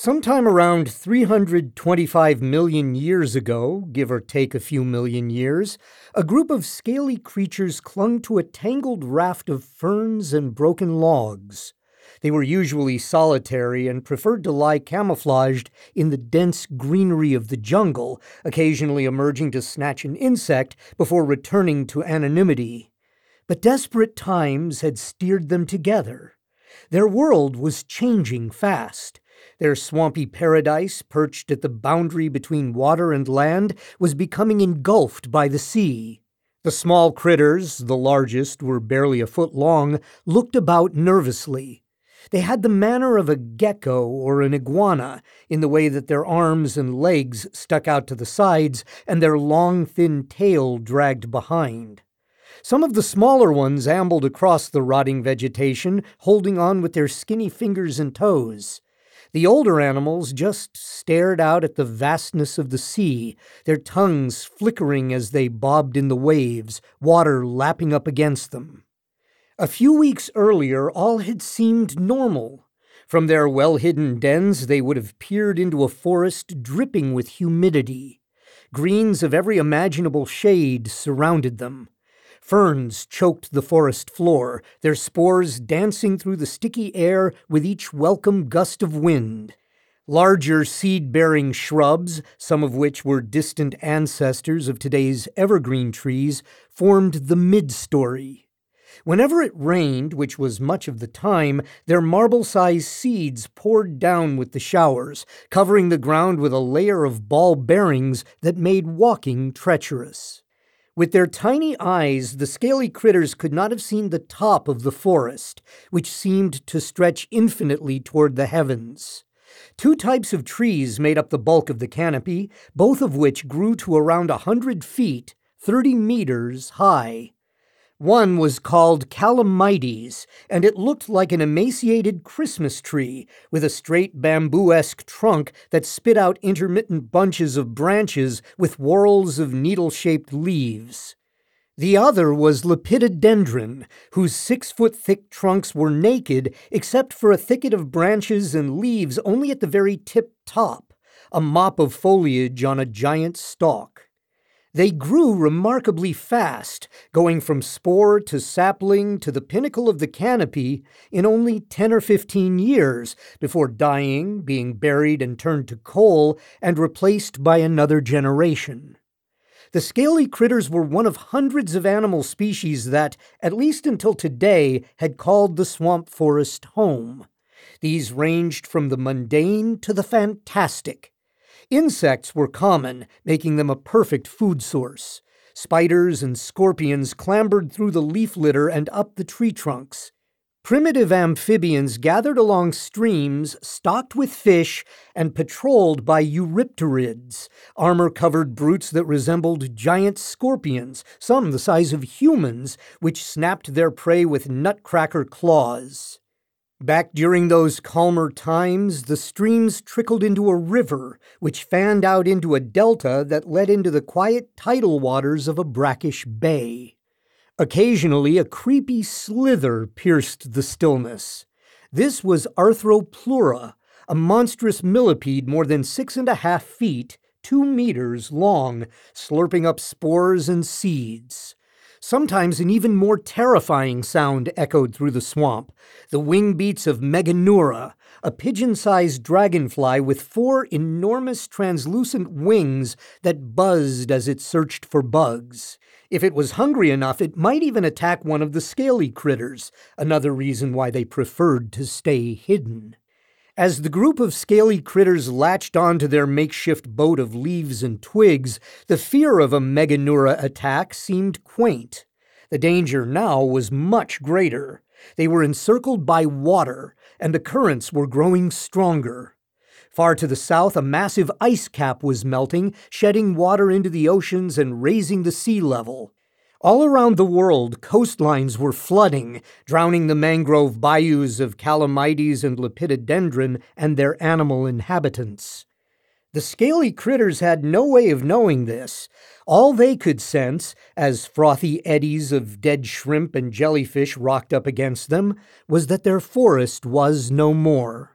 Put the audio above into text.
Sometime around 325 million years ago, give or take a few million years, a group of scaly creatures clung to a tangled raft of ferns and broken logs. They were usually solitary and preferred to lie camouflaged in the dense greenery of the jungle, occasionally emerging to snatch an insect before returning to anonymity. But desperate times had steered them together. Their world was changing fast. Their swampy paradise, perched at the boundary between water and land, was becoming engulfed by the sea. The small critters, the largest were barely a foot long, looked about nervously. They had the manner of a gecko or an iguana, in the way that their arms and legs stuck out to the sides and their long, thin tail dragged behind. Some of the smaller ones ambled across the rotting vegetation, holding on with their skinny fingers and toes. The older animals just stared out at the vastness of the sea, their tongues flickering as they bobbed in the waves, water lapping up against them. A few weeks earlier, all had seemed normal. From their well-hidden dens, they would have peered into a forest dripping with humidity. Greens of every imaginable shade surrounded them. Ferns choked the forest floor, their spores dancing through the sticky air with each welcome gust of wind. Larger seed-bearing shrubs, some of which were distant ancestors of today's evergreen trees, formed the mid-story. Whenever it rained, which was much of the time, their marble-sized seeds poured down with the showers, covering the ground with a layer of ball bearings that made walking treacherous. With their tiny eyes, the scaly critters could not have seen the top of the forest, which seemed to stretch infinitely toward the heavens. Two types of trees made up the bulk of the canopy, both of which grew to around 100 feet, 30 meters high. One was called Calamites, and it looked like an emaciated Christmas tree with a straight bamboo-esque trunk that spit out intermittent bunches of branches with whorls of needle-shaped leaves. The other was Lepidodendron, whose 6-foot-thick trunks were naked except for a thicket of branches and leaves only at the very tip-top, a mop of foliage on a giant stalk. They grew remarkably fast, going from spore to sapling to the pinnacle of the canopy in only 10 or 15 years, before dying, being buried and turned to coal, and replaced by another generation. The scaly critters were one of hundreds of animal species that, at least until today, had called the swamp forest home. These ranged from the mundane to the fantastic. Insects were common, making them a perfect food source. Spiders and scorpions clambered through the leaf litter and up the tree trunks. Primitive amphibians gathered along streams, stocked with fish, and patrolled by eurypterids, armor-covered brutes that resembled giant scorpions, some the size of humans, which snapped their prey with nutcracker claws. Back during those calmer times, the streams trickled into a river, which fanned out into a delta that led into the quiet tidal waters of a brackish bay. Occasionally, a creepy slither pierced the stillness. This was Arthropleura, a monstrous millipede more than 6.5 feet, 2 meters long, slurping up spores and seeds. Sometimes an even more terrifying sound echoed through the swamp, the wing beats of Meganeura, a pigeon-sized dragonfly with 4 enormous translucent wings that buzzed as it searched for bugs. If it was hungry enough, it might even attack one of the scaly critters, another reason why they preferred to stay hidden. As the group of scaly critters latched onto their makeshift boat of leaves and twigs, the fear of a Meganeura attack seemed quaint. The danger now was much greater. They were encircled by water, and the currents were growing stronger. Far to the south, a massive ice cap was melting, shedding water into the oceans and raising the sea level. All around the world, coastlines were flooding, drowning the mangrove bayous of Calamites and Lepidodendron and their animal inhabitants. The scaly critters had no way of knowing this. All they could sense, as frothy eddies of dead shrimp and jellyfish rocked up against them, was that their forest was no more.